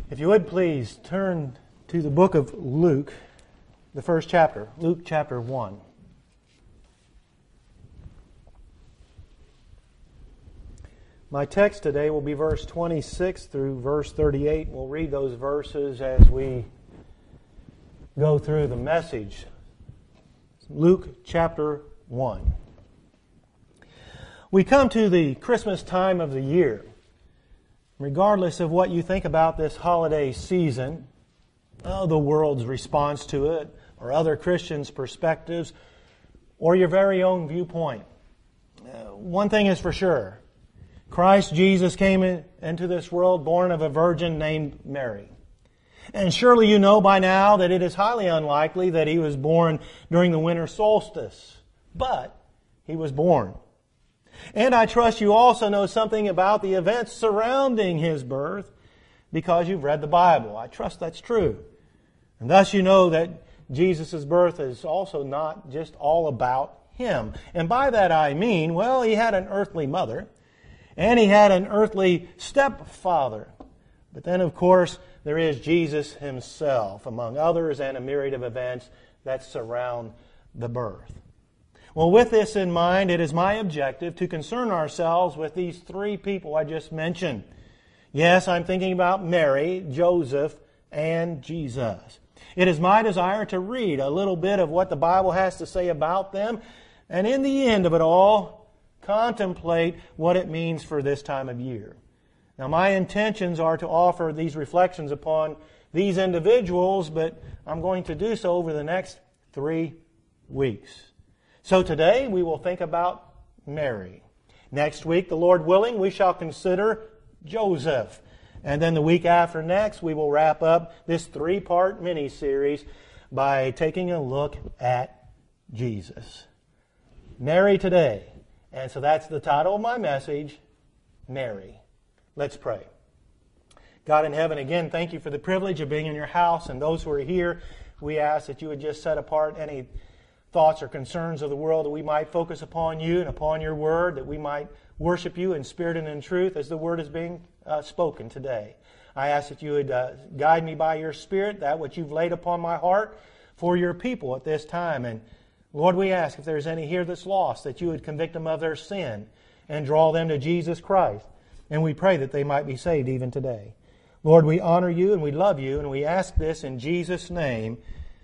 If you would please turn to the book of Luke, the first chapter, Luke chapter 1. My text today will be verse 26 through verse 38. We'll read those verses as we go through the message. Luke chapter 1. We come to the Christmas time of the year. Regardless of what you think about this holiday season, the world's response to it, or other Christians' perspectives, or your very own viewpoint, one thing is for sure. Christ Jesus came into this world born of a virgin named Mary. And surely you know by now that it is highly unlikely that He was born during the winter solstice. But He was born. And I trust you also know something about the events surrounding His birth because you've read the Bible. I trust that's true. And thus you know that Jesus' birth is also not just all about Him. And by that I mean, well, He had an earthly mother. And He had an earthly stepfather. But then, of course, there is Jesus Himself, among others, and a myriad of events that surround the birth. Well, with this in mind, it is my objective to concern ourselves with these three people I just mentioned. Yes, I'm thinking about Mary, Joseph, and Jesus. It is my desire to read a little bit of what the Bible has to say about them, and in the end of it all, contemplate what it means for this time of year. Now, my intentions are to offer these reflections upon these individuals, but I'm going to do so over the next 3 weeks. So today, we will think about Mary. Next week, the Lord willing, we shall consider Joseph. And then the week after next, we will wrap up this 3-part mini-series by taking a look at Jesus. Mary today. And so that's the title of my message, Mary. Let's pray. God in heaven, again, thank you for the privilege of being in your house. And those who are here, we ask that you would just set apart any thoughts or concerns of the world, that we might focus upon you and upon your word, that we might worship you in spirit and in truth as the word is being spoken today. I ask that you would guide me by your spirit, that which you've laid upon my heart for your people at this time. And Lord, we ask if there's any here that's lost, that you would convict them of their sin and draw them to Jesus Christ. And we pray that they might be saved even today. Lord, we honor you and we love you, and we ask this in Jesus' name.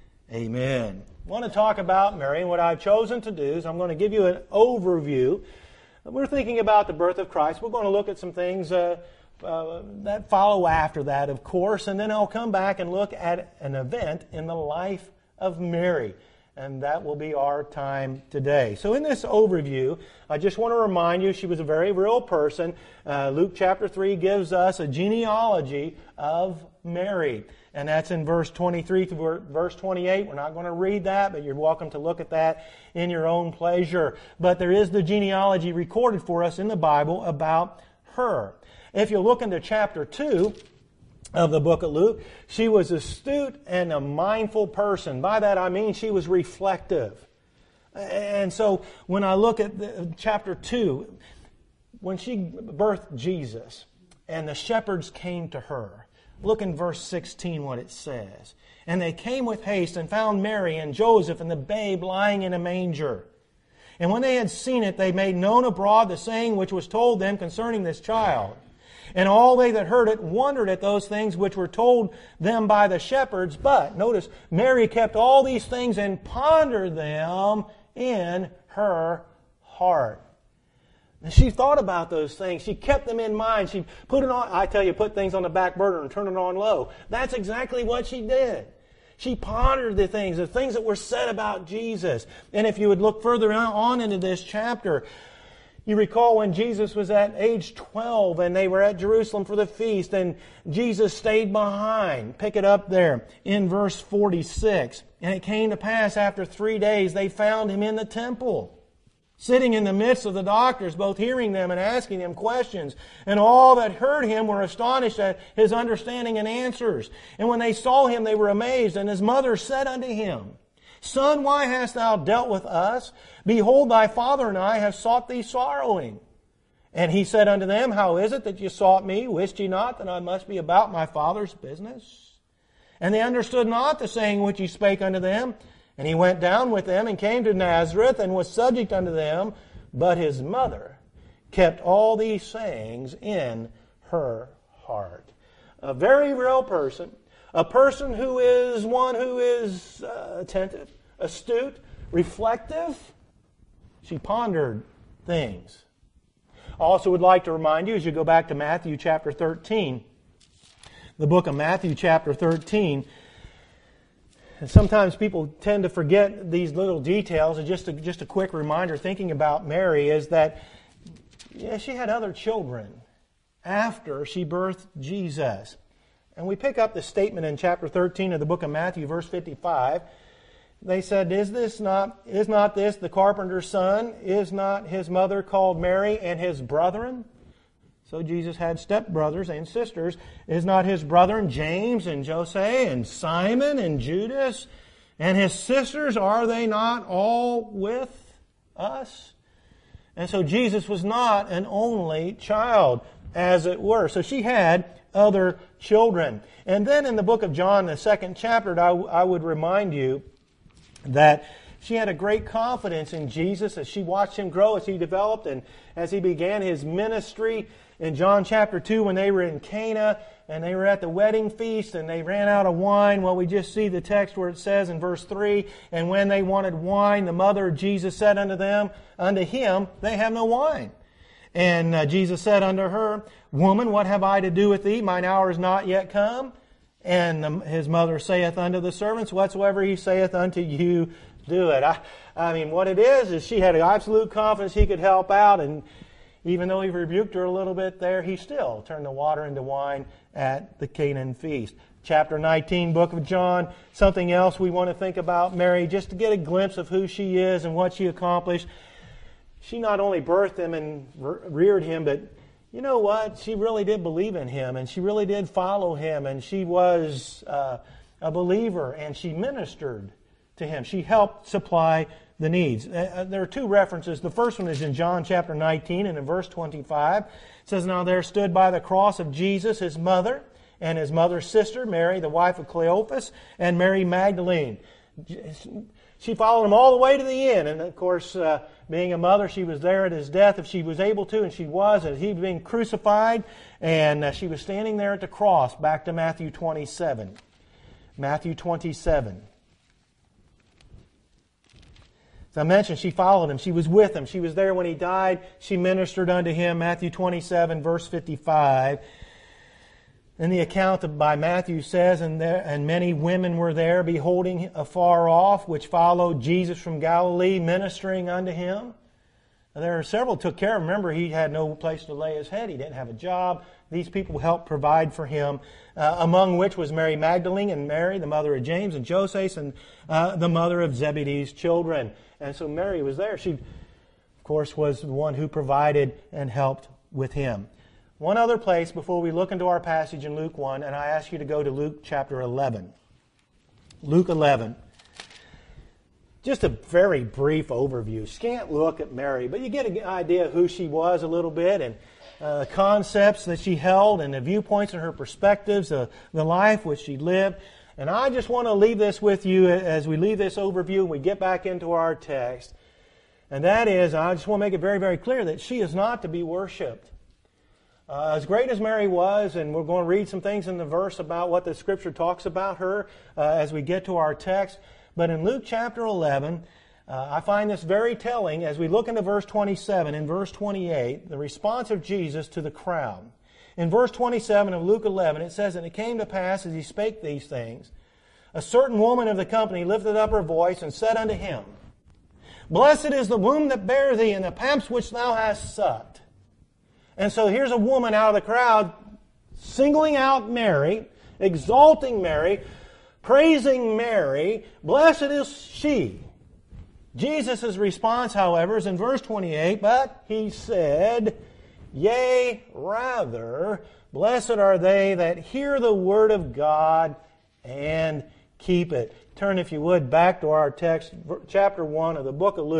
Amen. I want to talk about Mary, and what I've chosen to do is I'm going to give you an overview. We're thinking about the birth of Christ. We're going to look at some things that follow after that, of course, and then I'll come back and look at an event in the life of Mary. And that will be our time today. So in this overview, I just want to remind you she was a very real person. Luke chapter 3 gives us a genealogy of Mary. And that's in verse 23 to verse 28. We're not going to read that, but you're welcome to look at that in your own pleasure. But there is the genealogy recorded for us in the Bible about her. If you look into chapter 2 of the book of Luke, she was astute and a mindful person. By that I mean she was reflective. And so when I look at chapter 2, when she birthed Jesus and the shepherds came to her, look in verse 16 what it says. And they came with haste and found Mary and Joseph and the babe lying in a manger. And when they had seen it, they made known abroad the saying which was told them concerning this child. And all they that heard it wondered at those things which were told them by the shepherds. But, notice, Mary kept all these things and pondered them in her heart. And she thought about those things. She kept them in mind. She put it on, I tell you, put things on the back burner and turn it on low. That's exactly what she did. She pondered the things that were said about Jesus. And if you would look further on into this chapter, you recall when Jesus was at age 12 and they were at Jerusalem for the feast and Jesus stayed behind. Pick it up there in verse 46. And it came to pass after 3 days they found Him in the temple, sitting in the midst of the doctors, both hearing them and asking them questions. And all that heard Him were astonished at His understanding and answers. And when they saw Him, they were amazed. And His mother said unto Him, Son, why hast thou dealt with us? Behold, thy father and I have sought thee sorrowing. And he said unto them, How is it that ye sought me? Wist ye not that I must be about my Father's business? And they understood not the saying which he spake unto them. And he went down with them and came to Nazareth and was subject unto them. But his mother kept all these sayings in her heart. A very real person. A person who is one who is attentive, astute, reflective. She pondered things. I also would like to remind you, as you go back to Matthew chapter 13, the book of Matthew chapter 13, and sometimes people tend to forget these little details. And just a quick reminder, thinking about Mary, is that she had other children after she birthed Jesus. And we pick up the statement in chapter 13 of the book of Matthew, verse 55. They said, is not this the carpenter's son? Is not his mother called Mary and his brethren? So Jesus had stepbrothers and sisters. Is not his brethren James and Jose and Simon and Judas? And his sisters, are they not all with us? And so Jesus was not an only child, as it were. So she had other children. And then in the book of John, the 2nd chapter, I would remind you that she had a great confidence in Jesus as she watched him grow, as he developed, and as he began his ministry. In John chapter 2, when they were in Cana, and they were at the wedding feast, and they ran out of wine, well, we just see the text where it says in verse 3, And when they wanted wine, the mother of Jesus said unto him, They have no wine. And Jesus said unto her, Woman, what have I to do with thee? Mine hour is not yet come. And his mother saith unto the servants, Whatsoever he saith unto you, do it. I mean, what it is she had absolute confidence he could help out. And even though he rebuked her a little bit there, he still turned the water into wine at the Canaan feast. Chapter 19, book of John, something else we want to think about Mary, just to get a glimpse of who she is and what she accomplished. She not only birthed him and reared him, but you know what? She really did believe in him, and she really did follow him, and she was a believer, and she ministered to him. She helped supply the needs. There are two references. The first one is in John chapter 19 and in verse 25. It says, Now there stood by the cross of Jesus his mother and his mother's sister, Mary, the wife of Cleophas, and Mary Magdalene. She followed him all the way to the end. And of course, being a mother, she was there at his death if she was able to, and she was, as he was being crucified. And she was standing there at the cross, back to Matthew 27. Matthew 27. As I mentioned, she followed him. She was with him. She was there when he died. She ministered unto him. Matthew 27, verse 55. And the account by Matthew says, and many women were there, beholding afar off, which followed Jesus from Galilee, ministering unto him. And there are several took care of him. Remember, he had no place to lay his head. He didn't have a job. These people helped provide for him, among which was Mary Magdalene and Mary, the mother of James and Joses, and the mother of Zebedee's children. And so Mary was there. She, of course, was the one who provided and helped with him. One other place before we look into our passage in Luke 1, and I ask you to go to Luke chapter 11. Luke 11. Just a very brief overview. Scant look at Mary, but you get an idea of who she was a little bit, and the concepts that she held, and the viewpoints and her perspectives, the life which she lived. And I just want to leave this with you as we leave this overview and we get back into our text. And that is, I just want to make it very, very clear that she is not to be worshipped. As great as Mary was, and we're going to read some things in the verse about what the Scripture talks about her as we get to our text. But in Luke chapter 11, I find this very telling as we look into verse 27 and verse 28, the response of Jesus to the crowd. In verse 27 of Luke 11, it says, And it came to pass as he spake these things, a certain woman of the company lifted up her voice and said unto him, Blessed is the womb that bare thee, and the paps which thou hast sucked. And so here's a woman out of the crowd singling out Mary, exalting Mary, praising Mary. Blessed is she. Jesus' response, however, is in verse 28, But he said, Yea, rather, blessed are they that hear the word of God and keep it. Turn, if you would, back to our text, chapter 1 of the book of Luke.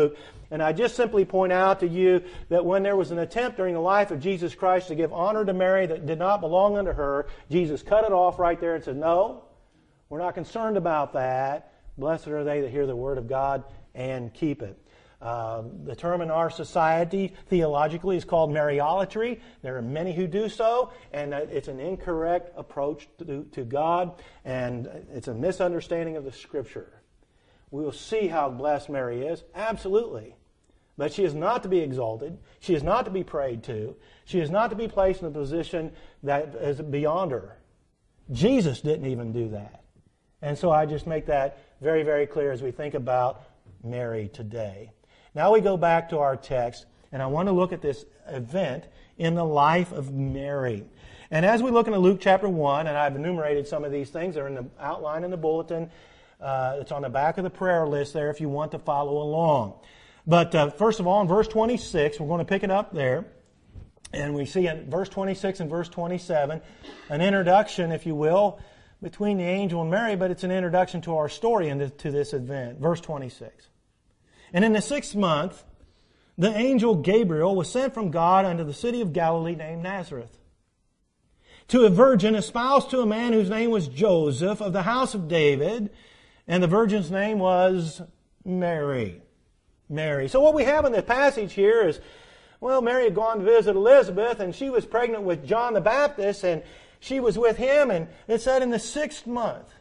And I just simply point out to you that when there was an attempt during the life of Jesus Christ to give honor to Mary that did not belong unto her, Jesus cut it off right there and said, no, we're not concerned about that. Blessed are they that hear the word of God and keep it. The term in our society theologically is called Mariolatry. There are many who do so, and it's an incorrect approach to God, and it's a misunderstanding of the Scripture. We will see how blessed Mary is, absolutely. But she is not to be exalted. She is not to be prayed to. She is not to be placed in a position that is beyond her. Jesus didn't even do that. And so I just make that very, very clear as we think about Mary today. Now we go back to our text, and I want to look at this event in the life of Mary. And as we look into Luke chapter 1, and I've enumerated some of these things, they're in the outline in the bulletin. It's on the back of the prayer list there if you want to follow along. But first of all, in verse 26, we're going to pick it up there. And we see in verse 26 and verse 27 an introduction, if you will, between the angel and Mary, but it's an introduction to our story and to this event. Verse 26. And in the 6th month, the angel Gabriel was sent from God unto the city of Galilee named Nazareth, to a virgin espoused to a man whose name was Joseph of the house of David, and the virgin's name was Mary. Mary. So what we have in the passage here is, well, Mary had gone to visit Elizabeth, and she was pregnant with John the Baptist, and she was with him, and it said in the 6th month.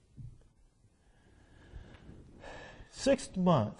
6th month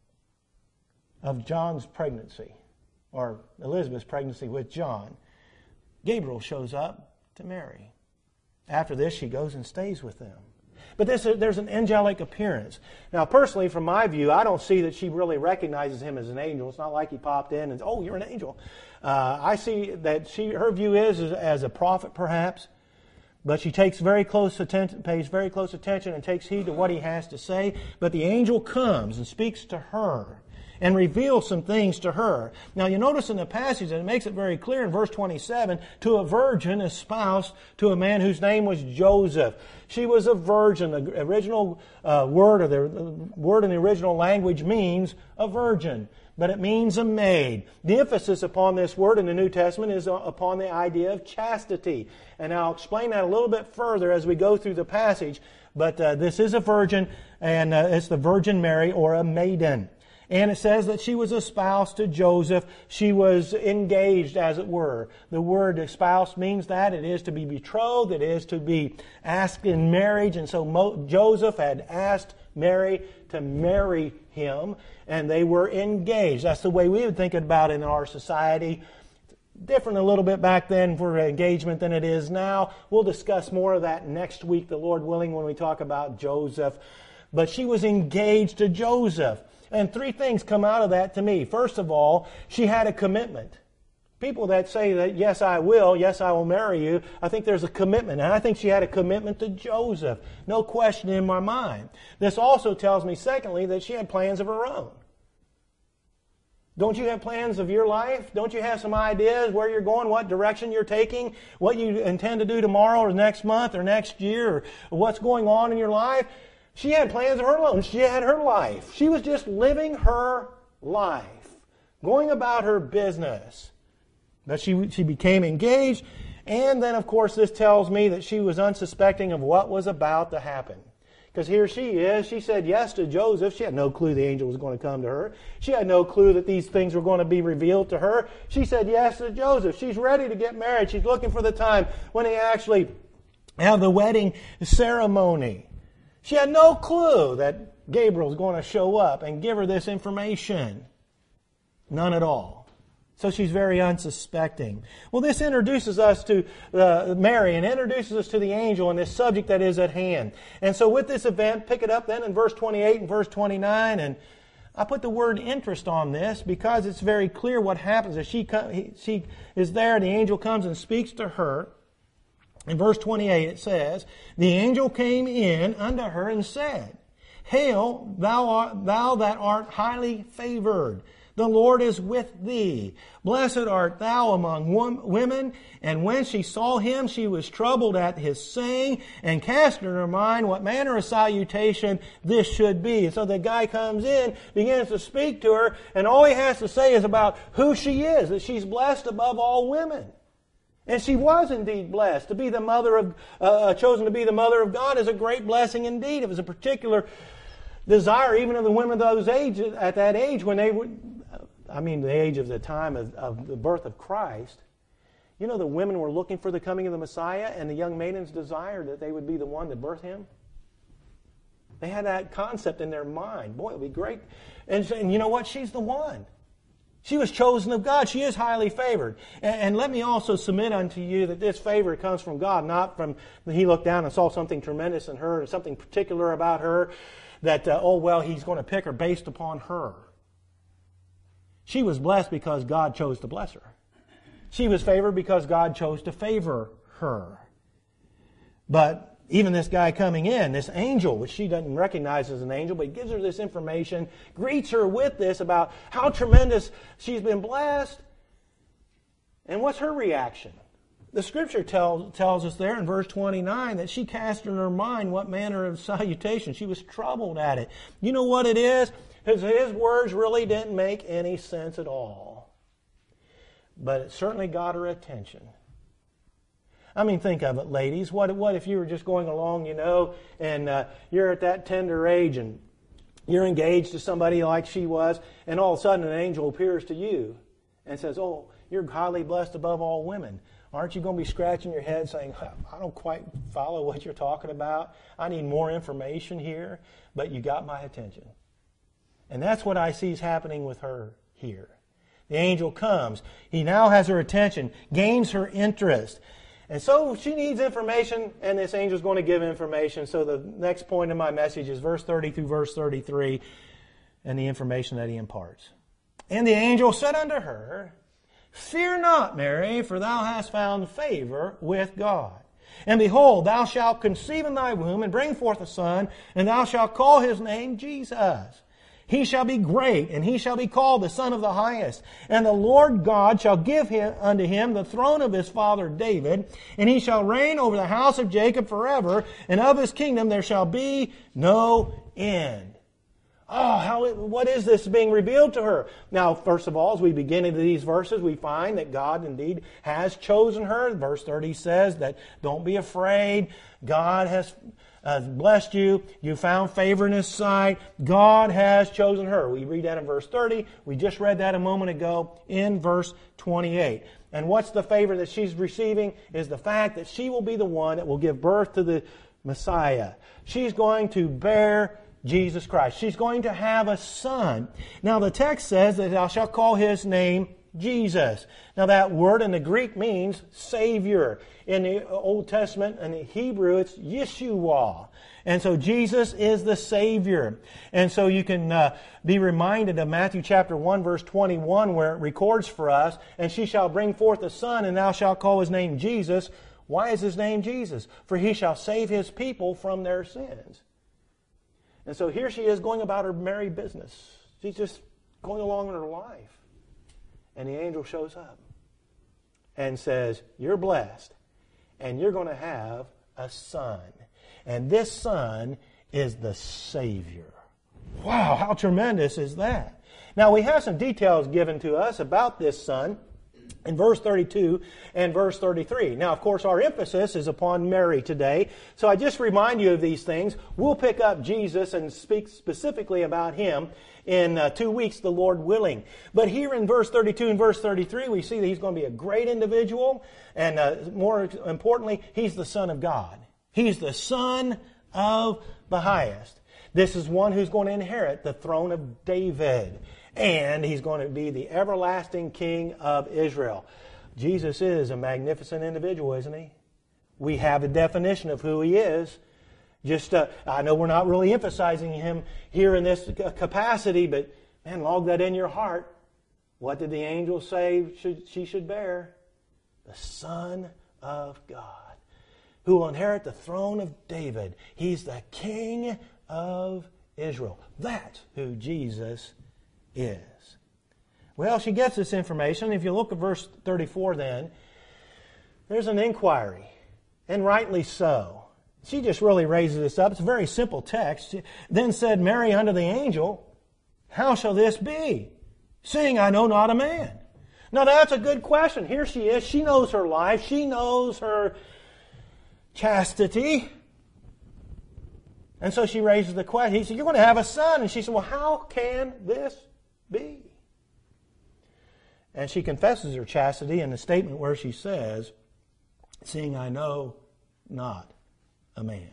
of John's pregnancy, or Elizabeth's pregnancy with John, Gabriel shows up to Mary. After this, she goes and stays with them. But there's an angelic appearance. Now, personally, from my view, I don't see that she really recognizes him as an angel. It's not like he popped in and, oh, you're an angel. I see that her view is as a prophet, perhaps. But she takes pays very close attention and takes heed to what he has to say. But the angel comes and speaks to her and reveals some things to her. Now you notice in the passage that it makes it very clear in verse 27, to a virgin espoused to a man whose name was Joseph. She was a virgin. The original word, or the word in the original language means a virgin, but it means a maid. The emphasis upon this word in the New Testament is upon the idea of chastity. And I'll explain that a little bit further as we go through the passage. But this is a virgin, and it's the Virgin Mary, or a maiden. And it says that she was espoused to Joseph. She was engaged, as it were. The word espoused means that. It is to be betrothed. It is to be asked in marriage. And so Joseph had asked Mary to marry him, and they were engaged. That's the way we would think about it in our society. Different a little bit back then for engagement than it is now. We'll discuss more of that next week, the Lord willing, when we talk about Joseph. But she was engaged to Joseph. And 3 things come out of that to me. First of all, she had a commitment. People that say that, yes, I will marry you, I think there's a commitment. And I think she had a commitment to Joseph. No question in my mind. This also tells me, secondly, that she had plans of her own. Don't you have plans of your life? Don't you have some ideas where you're going, what direction you're taking, what you intend to do tomorrow or next month or next year, or what's going on in your life? She had plans of her own. She had her life. She was just living her life, going about her business. But she became engaged, and then, of course, this tells me that she was unsuspecting of what was about to happen. Because here she is. She said yes to Joseph. She had no clue the angel was going to come to her. She had no clue that these things were going to be revealed to her. She said yes to Joseph. She's ready to get married. She's looking for the time when they actually have the wedding ceremony. She had no clue that Gabriel's going to show up and give her this information. None at all. So she's very unsuspecting. Well, this introduces us to Mary and introduces us to the angel and this subject that is at hand. And so with this event, pick it up then in verse 28 and verse 29. And I put the word interest on this because it's very clear what happens. As she is there, the angel comes and speaks to her. In verse 28 it says, the angel came in unto her and said, Hail, thou that art highly favored. The Lord is with thee. Blessed art thou among women. And when she saw him, she was troubled at his saying, and cast in her mind what manner of salutation this should be. And so the guy comes in, begins to speak to her, and all he has to say is about who she is, that she's blessed above all women. And she was indeed blessed. To be the mother of, chosen to be the mother of God is a great blessing indeed. It was a particular desire even of the women of those ages, at that age when they were, the age of the time of the birth of Christ. You know, the women were looking for the coming of the Messiah, and the young maidens desired that they would be the one to birth him. They had that concept in their mind. Boy, it would be great. And you know what? She's the one. She was chosen of God. She is highly favored. And let me also submit unto you that this favor comes from God, not from he looked down and saw something tremendous in her and something particular about her that, he's going to pick her based upon her. She was blessed because God chose to bless her. She was favored because God chose to favor her. But even this guy coming in, this angel, which she doesn't recognize as an angel, but he gives her this information, greets her with this about how tremendous she's been blessed. And what's her reaction? The Scripture tells us there in verse 29 that she cast in her mind what manner of salutation. She was troubled at it. You know what it is? His words really didn't make any sense at all. But it certainly got her attention. Think of it, ladies. What if you were just going along, and you're at that tender age and you're engaged to somebody like she was, and all of a sudden an angel appears to you and says, "Oh, you're highly blessed above all women." Aren't you going to be scratching your head saying, "I don't quite follow what you're talking about. I need more information here," but you got my attention. And that's what I see is happening with her here. The angel comes. He now has her attention, gains her interest. And so she needs information, and this angel's going to give information. So the next point in my message is verse 30 through verse 33, and the information that he imparts. And the angel said unto her, "Fear not, Mary, for thou hast found favor with God. And behold, thou shalt conceive in thy womb, and bring forth a son, and thou shalt call his name Jesus. He shall be great, and he shall be called the Son of the Highest. And the Lord God shall give unto him the throne of his father David, and he shall reign over the house of Jacob forever, and of his kingdom there shall be no end." What is this being revealed to her? Now, first of all, as we begin into these verses, we find that God indeed has chosen her. Verse 30 says that don't be afraid. God has blessed you. You found favor in His sight. God has chosen her. We read that in verse 30. We just read that a moment ago in verse 28. And what's the favor that she's receiving is the fact that she will be the one that will give birth to the Messiah. She's going to bear Jesus Christ. She's going to have a son. Now the text says that thou shalt call his name Jesus. Now that word in the Greek means Savior. In the Old Testament, in the Hebrew, it's Yeshua. And so Jesus is the Savior. And so you can be reminded of Matthew chapter 1 verse 21 where it records for us, "And she shall bring forth a son, and thou shalt call his name Jesus." Why is his name Jesus? For he shall save his people from their sins. And so here she is going about her merry business. She's just going along in her life. And the angel shows up and says, "You're blessed, and you're going to have a son. And this son is the Savior." Wow, how tremendous is that? Now we have some details given to us about this son in verse 32 and verse 33. Now, of course, our emphasis is upon Mary today. So I just remind you of these things. We'll pick up Jesus and speak specifically about Him in 2 weeks, the Lord willing. But here in verse 32 and verse 33, we see that He's going to be a great individual. And more importantly, He's the Son of God. He's the Son of the Highest. This is one who's going to inherit the throne of David. And He's going to be the everlasting King of Israel. Jesus is a magnificent individual, isn't He? We have a definition of who He is. I know we're not really emphasizing Him here in this capacity, but man, log that in your heart. What did the angel say she should bear? The Son of God, who will inherit the throne of David. He's the King of Israel. That's who Jesus is. Well, she gets this information. If you look at verse 34 then, there's an inquiry, and rightly so. She just really raises this up. It's a very simple text. Then said Mary unto the angel, How shall this be, seeing I know not a man? Now that's a good question. Here she is. She knows her life. She knows her chastity. And so she raises the question. He said, You're going to have a son. And she said, Well, how can this be? And she confesses her chastity in the statement where she says, Seeing I know not a man.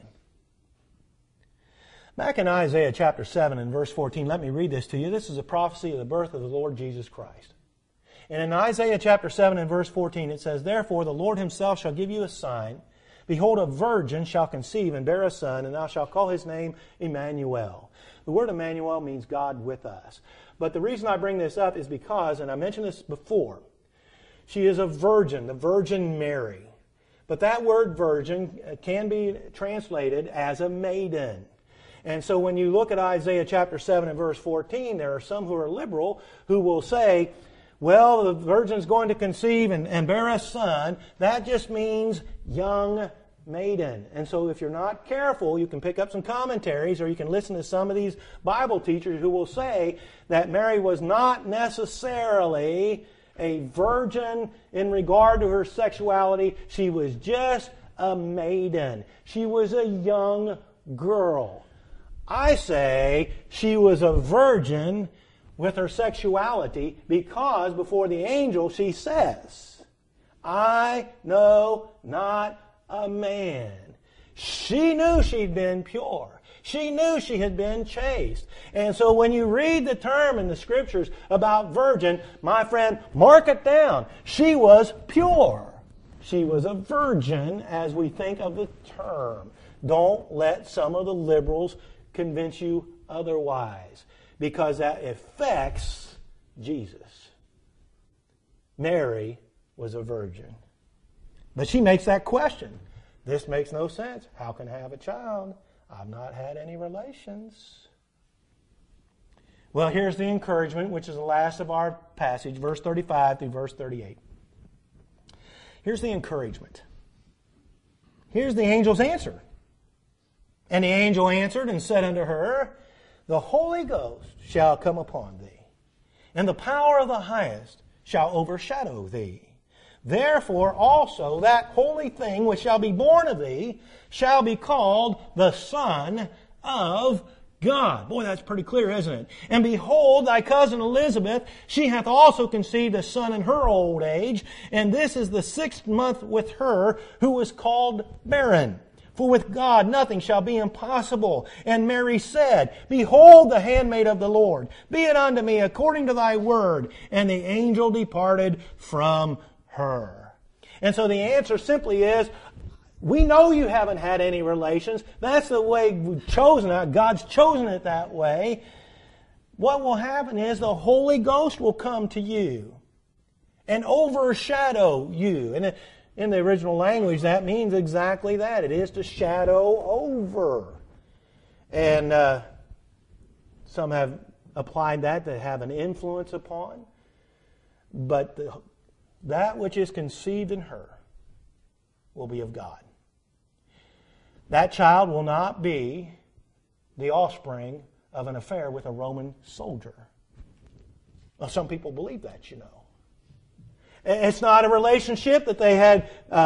Back in Isaiah chapter 7 and verse 14, let me read this to you. This is a prophecy of the birth of the Lord Jesus Christ. And in Isaiah chapter 7 and verse 14 it says, Therefore the Lord himself shall give you a sign. Behold, a virgin shall conceive and bear a son, and thou shalt call his name Emmanuel. The word Emmanuel means God with us. But the reason I bring this up is because, and I mentioned this before, she is a virgin, the Virgin Mary. But that word virgin can be translated as a maiden. And so when you look at Isaiah chapter 7 and verse 14, there are some who are liberal who will say, well, the virgin's going to conceive and bear a son. That just means young maiden. And so if you're not careful, you can pick up some commentaries or you can listen to some of these Bible teachers who will say that Mary was not necessarily a virgin in regard to her sexuality. She was just a maiden. She was a young girl. I say she was a virgin with her sexuality because before the angel she says, I know not a man. She knew she'd been pure. She knew she had been chaste. And so when you read the term in the Scriptures about virgin, my friend, mark it down. She was pure. She was a virgin as we think of the term. Don't let some of the liberals convince you otherwise, because that affects Jesus. Mary was a virgin. But she makes that question. This makes no sense. How can I have a child? I've not had any relations. Well, here's the encouragement, which is the last of our passage, verse 35 through verse 38. Here's the encouragement. Here's the angel's answer. And the angel answered and said unto her, The Holy Ghost shall come upon thee, and the power of the highest shall overshadow thee. Therefore also that holy thing which shall be born of thee shall be called the Son of God. Boy, that's pretty clear, isn't it? And behold, thy cousin Elizabeth, she hath also conceived a son in her old age, and this is the 6th month with her, who was called barren. For with God nothing shall be impossible. And Mary said, Behold the handmaid of the Lord, be it unto me according to thy word. And the angel departed from her. And so the answer simply is, we know you haven't had any relations. That's the way we've chosen it. God's chosen it that way. What will happen is the Holy Ghost will come to you and overshadow you. And in the original language, that means exactly that. It is to shadow over. And some have applied that to have an influence upon. But that which is conceived in her will be of God. That child will not be the offspring of an affair with a Roman soldier. Well, some people believe that, you know. It's not a relationship that they had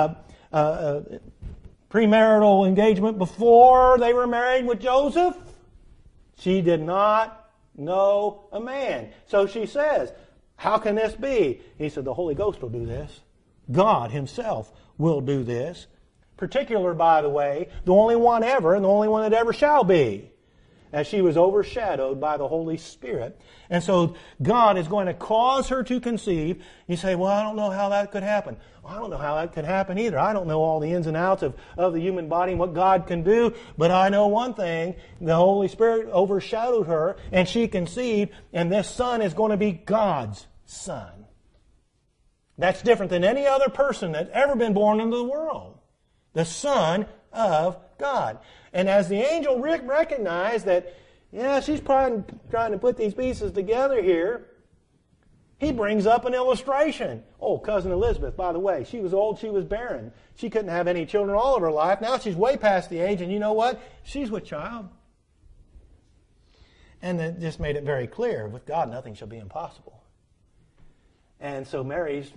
premarital engagement before they were married with Joseph. She did not know a man. So she says, how can this be? He said, the Holy Ghost will do this. God Himself will do this. Particular, by the way, the only one ever and the only one that ever shall be. As she was overshadowed by the Holy Spirit. And so God is going to cause her to conceive. You say, well, I don't know how that could happen. Well, I don't know how that could happen either. I don't know all the ins and outs of the human body and what God can do. But I know one thing. The Holy Spirit overshadowed her and she conceived. And this son is going to be God's son. That's different than any other person that's ever been born into the world. The Son of God. And as the angel recognized that, yeah, she's probably trying to put these pieces together here, He brings up an illustration. Oh, cousin Elizabeth, by the way, she was old, she was barren. She couldn't have any children all of her life. Now she's way past the age, and you know what? She's with child. And it just made it very clear, with God, nothing shall be impossible. And so Mary's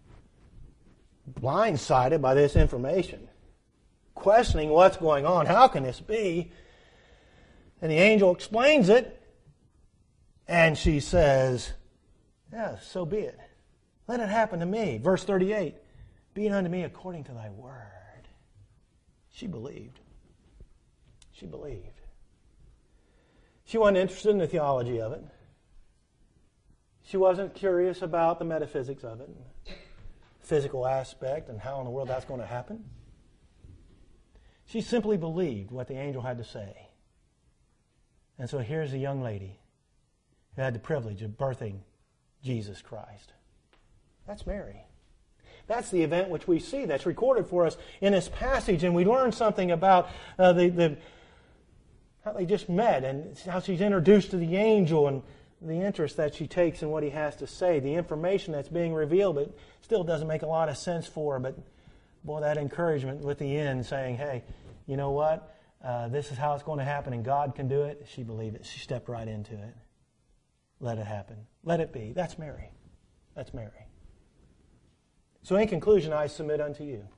blindsided by this information, questioning what's going on. How can this be? And the angel explains it, and she says, "Yeah, so be it. Let it happen to me." Verse 38, "Be it unto me according to thy word." She believed. She believed. She wasn't interested in the theology of it. She wasn't curious about the metaphysics of it, physical aspect, and how in the world that's going to happen. She simply believed what the angel had to say. And so here's a young lady who had the privilege of birthing Jesus Christ. That's Mary. That's the event which we see that's recorded for us in this passage, and we learn something about how they just met and how she's introduced to the angel and the interest that she takes in what he has to say, the information that's being revealed, but still doesn't make a lot of sense for her. But boy, that encouragement with the end saying, hey, you know what? This is how it's going to happen and God can do it. She believed it. She stepped right into it. Let it happen. Let it be. That's Mary. That's Mary. So in conclusion, I submit unto you.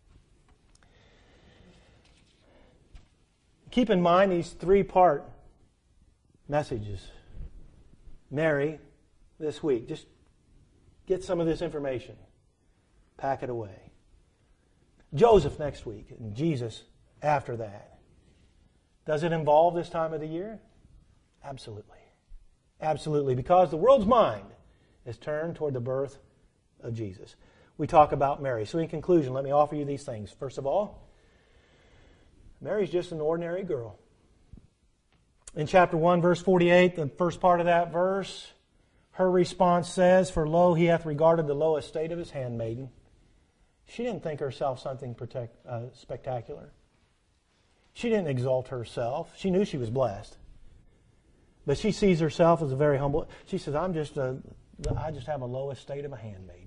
Keep in mind these three-part messages. Mary, this week, just get some of this information. Pack it away. Joseph next week, and Jesus after that. Does it involve this time of the year? Absolutely. Absolutely, because the world's mind is turned toward the birth of Jesus. We talk about Mary. So in conclusion, let me offer you these things. First of all, Mary's just an ordinary girl. In chapter 1, verse 48, the first part of that verse, her response says, "For lo, he hath regarded the low estate of his handmaiden." She didn't think herself something spectacular. She didn't exalt herself. She knew she was blessed. But she sees herself as a very humble. She says, I just have a low estate of a handmaiden.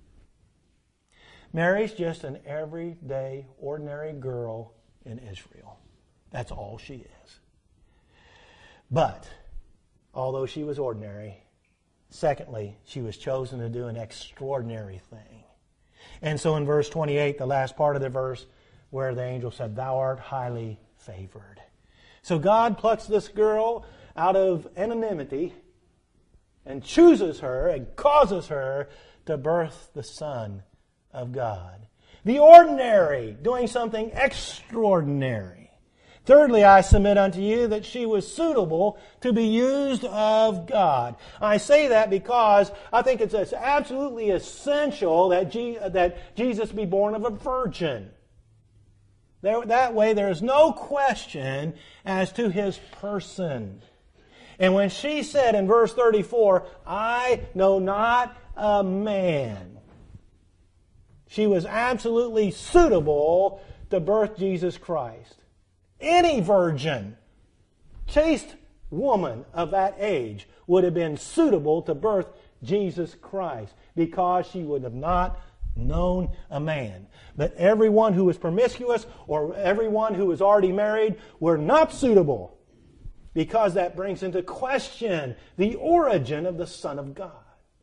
Mary's just an everyday, ordinary girl in Israel. That's all she is. But, although she was ordinary, secondly, she was chosen to do an extraordinary thing. And so in verse 28, the last part of the verse, where the angel said, "Thou art highly favored." So God plucks this girl out of anonymity and chooses her and causes her to birth the Son of God. The ordinary doing something extraordinary. Thirdly, I submit unto you that she was suitable to be used of God. I say that because I think it's absolutely essential that Jesus be born of a virgin. That way there is no question as to his person. And when she said in verse 34, "I know not a man," she was absolutely suitable to birth Jesus Christ. Any virgin, chaste woman of that age would have been suitable to birth Jesus Christ because she would have not known a man. But everyone who was promiscuous or everyone who was already married were not suitable because that brings into question the origin of the Son of God.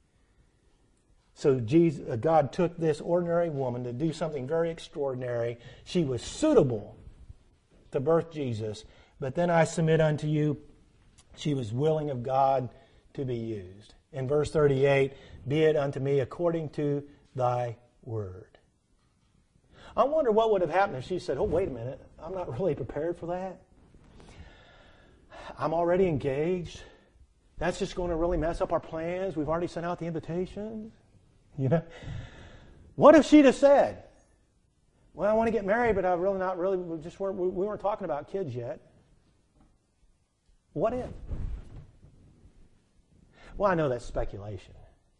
So God took this ordinary woman to do something very extraordinary. She was suitable to birth Jesus. But then I submit unto you, she was willing of God to be used. In verse 38, "Be it unto me according to thy word." I wonder what would have happened if she said, "Oh, wait a minute, I'm not really prepared for that. I'm already engaged. That's just going to really mess up our plans. We've already sent out the invitations." You know? What if she'd have said, "Well, I want to get married, but I really not really, we weren't talking about kids yet." What if? Well, I know that's speculation.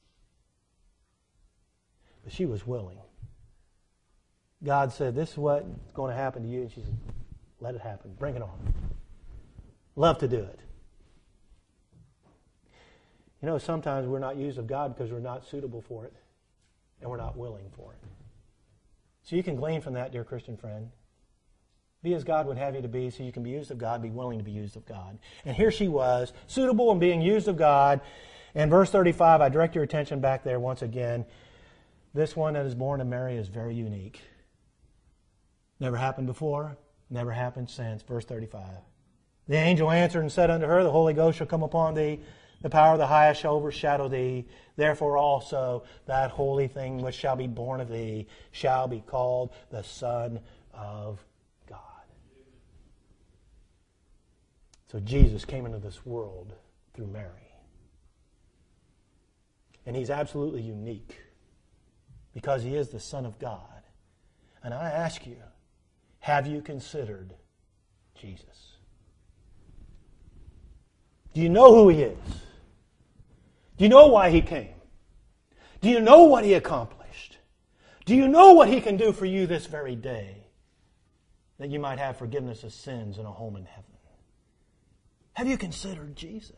But she was willing. God said, "This is what's going to happen to you." And she said, "Let it happen. Bring it on." Love to do it. You know, sometimes we're not used of God because we're not suitable for it and we're not willing for it. So you can glean from that, dear Christian friend. Be as God would have you to be so you can be used of God, be willing to be used of God. And here she was, suitable and being used of God. And verse 35, I direct your attention back there once again. This one that is born of Mary is very unique. Never happened before, never happened since. Verse 35. The angel answered and said unto her, the Holy Ghost shall come upon thee, the power of the highest shall overshadow thee. Therefore also that holy thing which shall be born of thee shall be called the Son of God. So Jesus came into this world through Mary. And He's absolutely unique because He is the Son of God. And I ask you, have you considered Jesus? Do you know who He is? Do you know why He came? Do you know what He accomplished? Do you know what He can do for you this very day? That you might have forgiveness of sins and a home in heaven. Have you considered Jesus?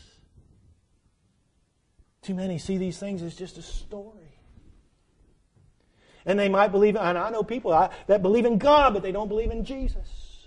Too many see these things as just a story. And they might believe, and I know people that believe in God, but they don't believe in Jesus.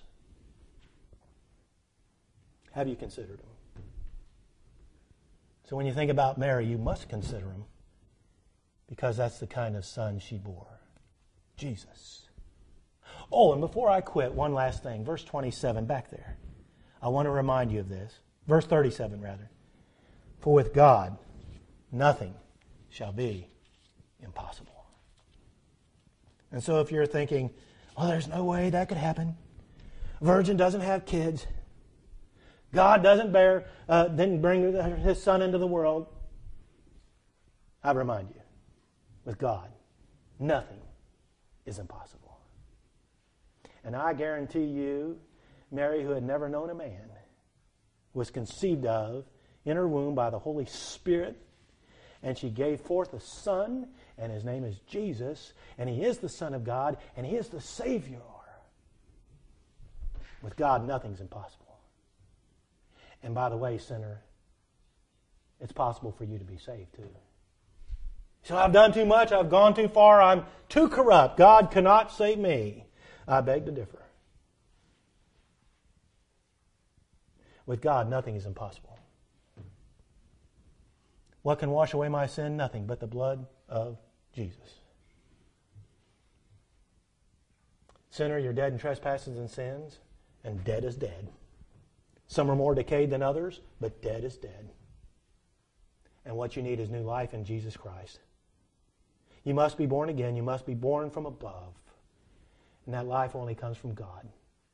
Have you considered Him? So when you think about Mary, you must consider Him because that's the kind of son she bore. Jesus. Oh, and before I quit, one last thing. Verse 27, back there. I want to remind you of this. Verse 37, rather. For with God, nothing shall be impossible. And so if you're thinking, well, there's no way that could happen. Virgin doesn't have kids. God didn't bring His Son into the world. I remind you, with God, nothing is impossible. And I guarantee you, Mary, who had never known a man, was conceived of in her womb by the Holy Spirit, and she gave forth a son, and His name is Jesus, and He is the Son of God, and He is the Savior. With God, nothing's impossible. And by the way, sinner, it's possible for you to be saved too. So I've done too much, I've gone too far, I'm too corrupt, God cannot save me. I beg to differ. With God, nothing is impossible. What can wash away my sin? Nothing but the blood of Jesus. Sinner, you're dead in trespasses and sins, and dead is dead. Some are more decayed than others, but dead is dead. And what you need is new life in Jesus Christ. You must be born again. You must be born from above. And that life only comes from God.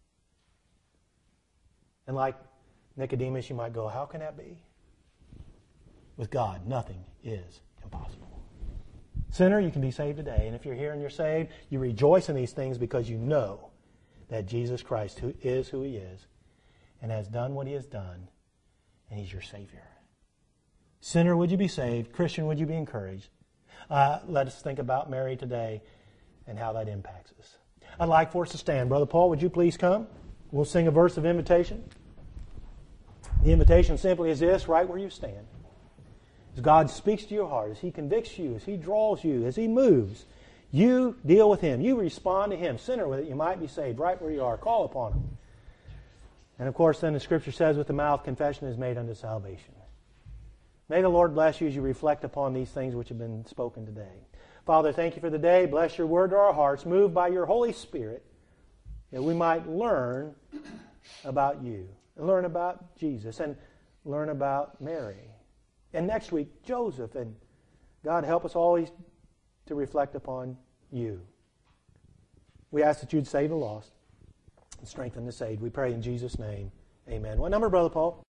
And like Nicodemus, you might go, how can that be? With God, nothing is impossible. Sinner, you can be saved today. And if you're here and you're saved, you rejoice in these things because you know that Jesus Christ is who He is and has done what He has done, and He's your Savior. Sinner, would you be saved? Christian, would you be encouraged? Let us think about Mary today and how that impacts us. I'd like for us to stand. Brother Paul, would you please come? We'll sing a verse of invitation. The invitation simply is this, right where you stand. As God speaks to your heart, as He convicts you, as He draws you, as He moves, you deal with Him. You respond to Him. Sinner with it, you might be saved right where you are. Call upon Him. And of course, then the Scripture says, with the mouth confession is made unto salvation. May the Lord bless you as you reflect upon these things which have been spoken today. Father, thank you for the day. Bless your word to our hearts. Move by your Holy Spirit that we might learn about you, and learn about Jesus, and learn about Mary. And next week, Joseph. And God, help us always to reflect upon you. We ask that you'd save the lost and strengthen the saved. We pray in Jesus' name. Amen. What number, Brother Paul?